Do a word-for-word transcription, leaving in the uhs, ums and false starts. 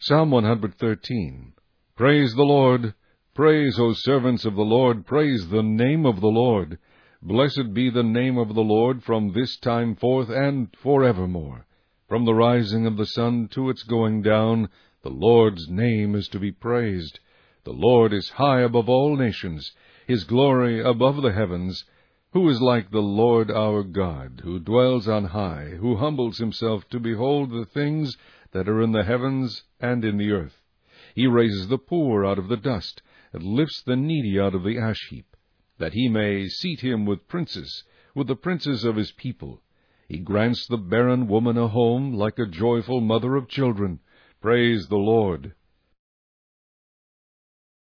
Psalm one hundred thirteen. Praise the Lord. Praise, O servants of the Lord. Praise the name of the Lord. Blessed be the name of the Lord from this time forth and forevermore. From the rising of the sun to its going down, the Lord's name is to be praised. The Lord is high above all nations, his glory above the heavens. Who is like the Lord our God, who dwells on high, who humbles himself to behold the things that are in the heavens and in the earth? He raises the poor out of the dust, and lifts the needy out of the ash heap, that he may seat him with princes, with the princes of his people. He grants the barren woman a home, like a joyful mother of children. Praise the Lord.